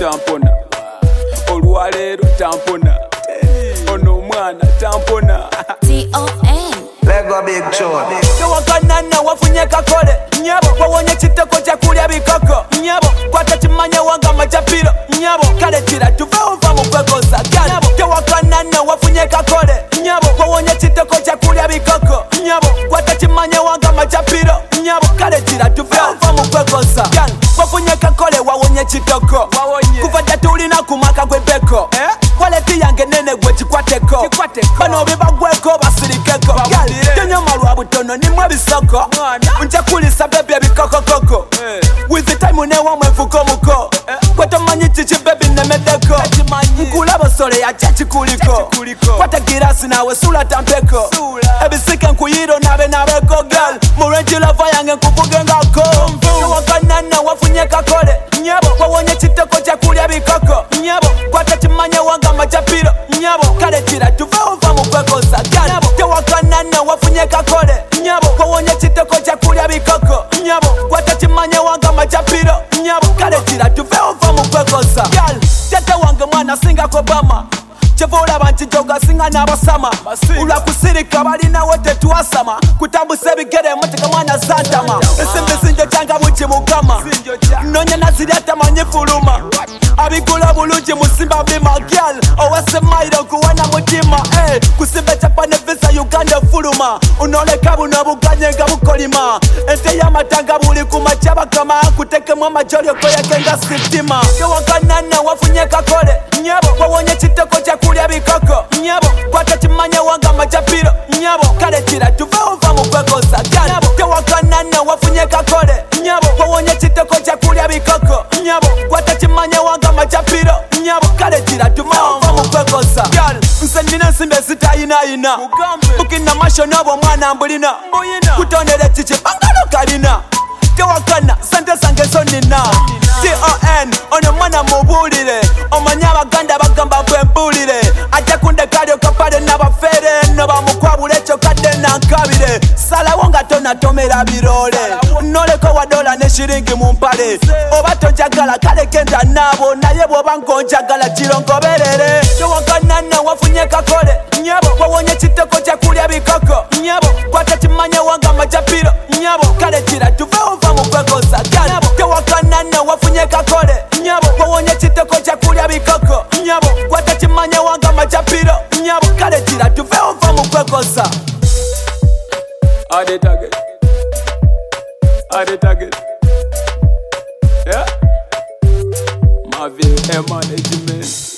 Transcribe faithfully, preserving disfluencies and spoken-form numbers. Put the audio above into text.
tampona olwaleero tampona ono omwana tampona T O N Lego big tune. tewakanana wafunye kakole nyabo wawonye kiteko kyakulya bikoko nyabo kwata kimanya wanga majapiro nyabo kale kira tuve ova mu kwekosa nyabo tewakanana wafunye kakole nyabo wawonye kiteko kyakulya bikoko nyabo kwata kimanya wanga majapiro nyabo kale kira tuve ova mu kwekosa wafunye kakole wawonye kitoko kuva jatulina kumaka gwebeko waleti yange nene gwe kikwateko bano bibagweko basirikeko tenyoma lwa butono nimwe bisoko nja kulisa bebe ebikokokoko with the time unewa mwevuko muko kwetomanyi kiki bebi nemedeko nkulaba sole yace kikuliko kwata girasi nawe sula tampeko ebisike nkuyiro nabe nabeko gal murenji lava yange nkukugengako wakanana wafunye kakole nyabo wawonye kiteko kyakulya bikoko nyabo kwata kimanya wanga majapiro nyabo kale kira tuve ova mu kwekosa nyabo tewakanana wafunye kakole nyabo wawonye kiteko kyakulya bikoko nyabo kwata kimanya wanga majapiro nyabo kale kira tuve ova mu kwekosa tete wange mwana singa kobama Chevola banti joga singa n'abasama ulwa kusirika balinawo tetuwasama kutambuse bigere muteka mwana zantama esimbi sinjo cyanga buki mukama nonya naziri atamanyi fuluma abigula bulungi musimba bima gyal owese mairo kuwana mutima eh kusimba chapane visa Uganda fuluma unoleka buno buganye nga bukolima ente y'amatanga buli kumachaba kama kuteke mu majoli okoyekenga sitima tewakanana wafunye kakole nyabo wawonye kiteko kyakulya bikoko nyabo kwata kimanya wanga majapiro nyabo kale kira tuve ova mu kwekosa nyabo tewakanana wafunye kakole nyabo wawonye kiteko kyakulya bikoko nyabo kwata kimanya wanga majapiro nyabo kale kira tuve ova mu kwekosa nse nina nsimbe zitayinayina mukina masho nabo mwana mbulina kutondere kiki bangalo kalina tewakana sente zange zonina T O N ono mwana mubulire omanya abaganda bagamba bwembulire ajja kundekali okapale n'abafere no bamukwabula ekyo kadde nankabire salawo nga tonatomera birole noleko wa dola ne shiringi mu mpale oba tonjagala kale genda naabo naye bw'oba ngonjagala kirongoberere tewakanana wafunye kakole nyabo wawonye kiteko kyakulya bikoko nyabo kwata kimanya wanga majapiro nyabo kale kira tuve ova mu kwekosa nyabo tewakanana wafunye kakole nyabo wawonye kiteko kyakulya bikoko nyabo kwata kimanya wanga majapiro nyabo kale kira tuve ova mu kwekosa ade target ade target yeah Marvin M management